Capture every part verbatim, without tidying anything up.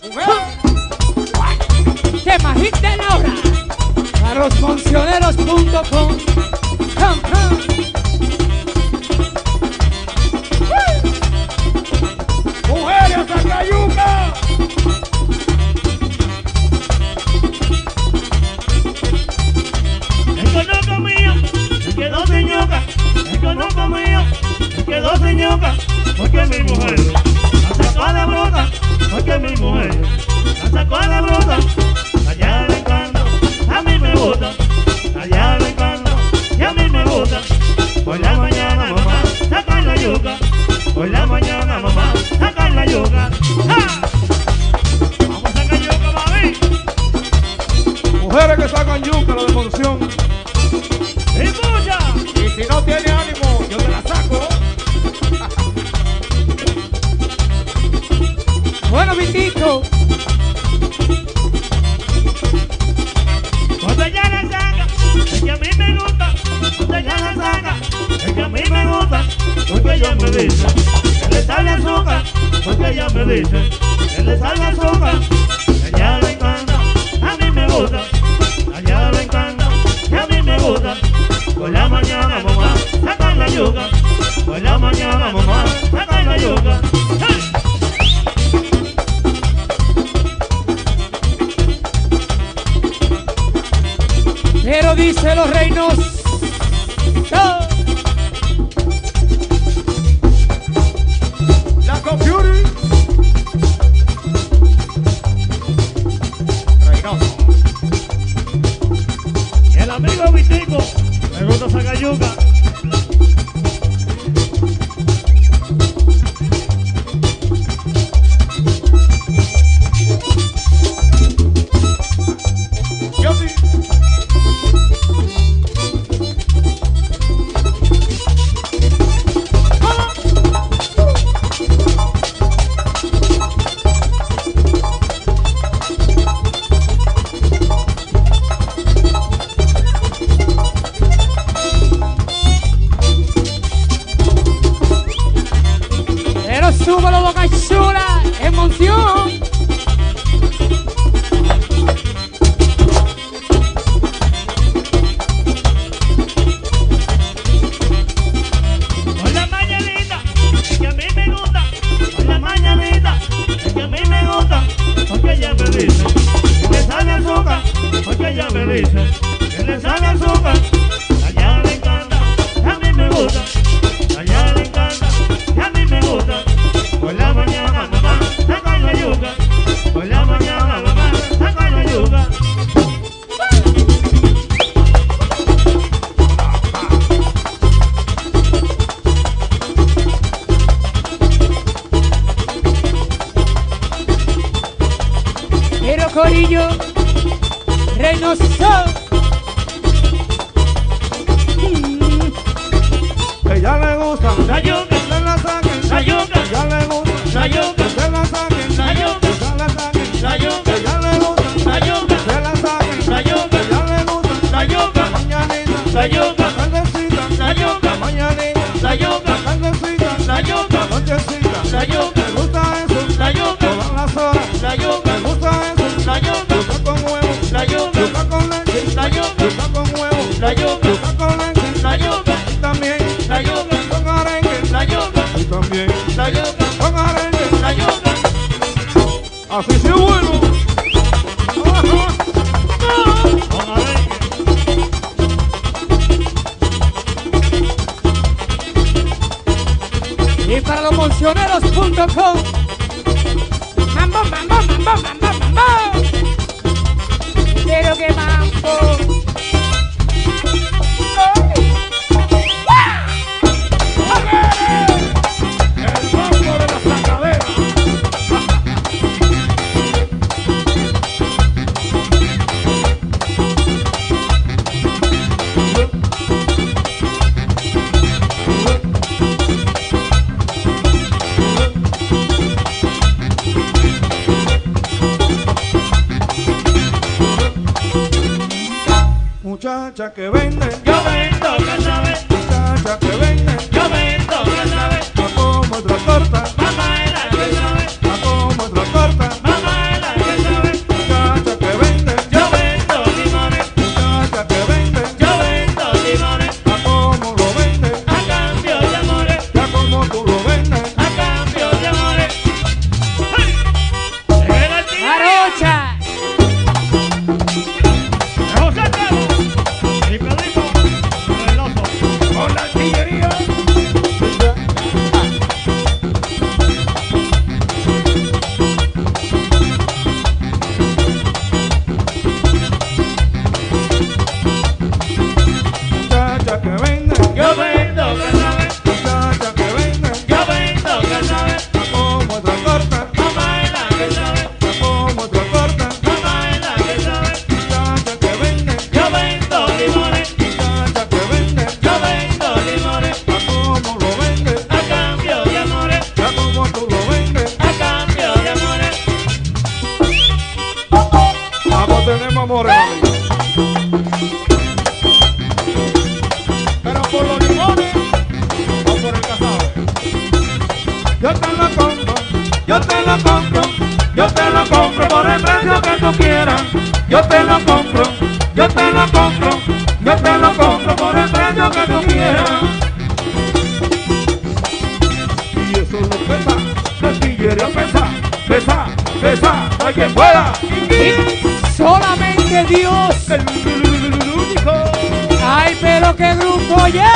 Tema hit de la hora. Para los funcioneros punto com. Mujeres Zacayuca. El conoco mío se quedó sin yuca. El conoco mío se quedó sin yuca. Porque mi mujer la sacó de bruta. Porque mi mujer la sacó de bruta. Allá le encanta, a mí me gusta. Allá le encanta, y a mí me gusta. Por la mañana mamá, saca la yuca. Por la mañana mamá, saca la yuca. ¡Ja! Vamos a sacar yuca, mami. Mujeres que sacan yuca, la devolución. ¡Escucha! Y si no tiene ánimo, yo te la saco. Bueno, Vitico. Cuando ella la saca, es que a mí me gusta. Cuando ella la saca, es que a mí me gusta. Porque ella me dice que le sale azúcar. Porque ella me dice que le sale azúcar. A ella le encanta, a mí me gusta. A ella le encanta, y a mí me gusta. Por la mañana mamá, saca la yuca. Por la mañana mamá, saca la yuca. ¡Hey! Pero dice los reinos. ¡Oh! La computer. Reynoso. Y el amigo Vitico me gusta sacar yuca. Yo sí. Pero súbalo, boca chula. Emoción. Por la mañanita, es que a mí me gusta. Por la mañanita, es que a mí me gusta. Porque ella me dice que le sale azúcar. Porque ella me dice que le sale azúcar. A ella le encanta, a mí me gusta. A ella le encanta, a mí me gusta. Por la mañana mamá, saca la yuca. Por la mañana mamá, saca la yuca. Pero corillo. Reynoso. Que ya le gusta. La yuca, Que la saquen. la yuca, Ya le gusta. la yuca, Que la saquen. la yuca, Que la saquen. la yuca, Que ya le gusta. la yuca, Que la saquen. la yuca, Que ya le gusta. la yuca, Mañanita. la yuca, Tardecita. la yuca, Mañanita. la yuca, Tardecita. la yuca, Nochecita. la yuca, Me gusta eso. la yuca, Todas las horas. la yuca, Me gusta eso. la yuca, Yuca con huevo. la yuca, Yuca con leche. la yuca, Yuca con huevo. la yuca, Yuca con leche. la yuca, Y también la yuca, con arenque. la yuca, Y también la yuca, con arenque. la yuca. Así sí es bueno. Ajá. Con arenque. Y para los funcioneros punto com. Mambo, mambo, mambo, mambo, mambo. Pero que mambo. El mambo de la sacadera. Muchacha que vende, Yo vendo cannabis, muchacha que vende, yo vendo cannabis. a como otra torta, Mamá es la que sabe, a como otra torta, mamá es muchísimos amores, mami. Pero por los limones o por el casado. Yo te lo compro, yo te lo compro, yo te lo compro por el precio que tú quieras. Yo te lo compro, yo te lo compro, yo te lo compro por el precio que tú quieras. Y eso no pesa, la artillería pesa, pesa, pesa, no hay quien pueda. Solamente Dios. El, el, el, el, el único. Ay, pero qué grupo lleva.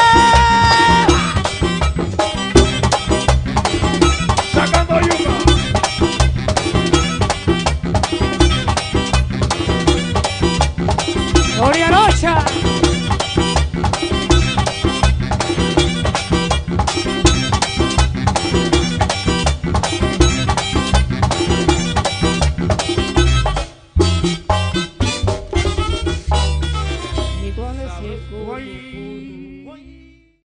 Sacando yuca. Gloria Rocha. Y con ese Guay, guay.